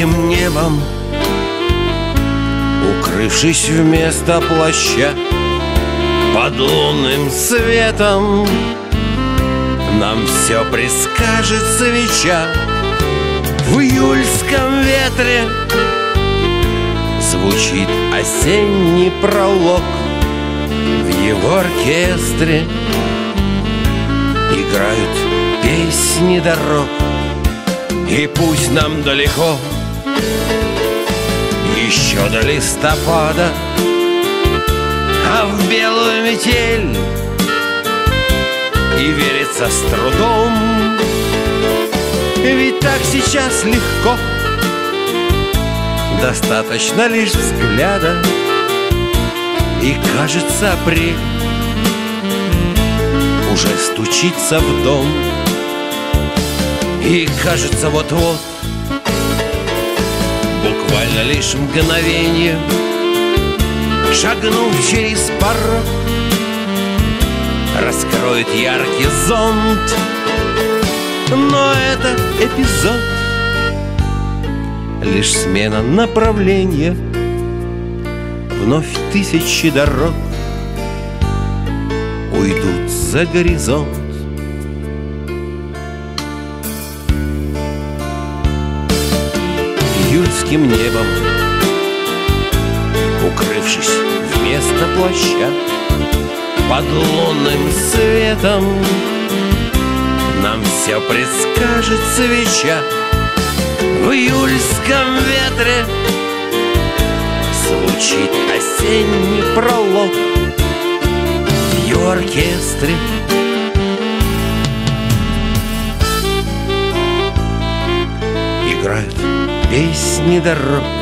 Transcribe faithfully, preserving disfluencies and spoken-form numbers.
июльским небом, укрывшись вместо плаща под лунным светом, нам все предскажет свеча. В июльском ветре звучит осенний пролог. В его оркестре играют песни дорог. И пусть нам далеко еще до листопада, а в белую метель и верится с трудом. Ведь так сейчас легко, достаточно лишь взгляда, и кажется, апрель уже стучится в дом. И кажется, вот-вот, буквально лишь мгновенье, шагнув через порог, раскроет яркий зонт. Но это эпизод, лишь смена направления. Вновь тысячи дорог уйдут за горизонт. Июльским небом, укрывшись вместо плаща под лунным светом, нам все предскажет свеча. В июльском ветре звучит осенний пролог. В его оркестре играют песни дорог.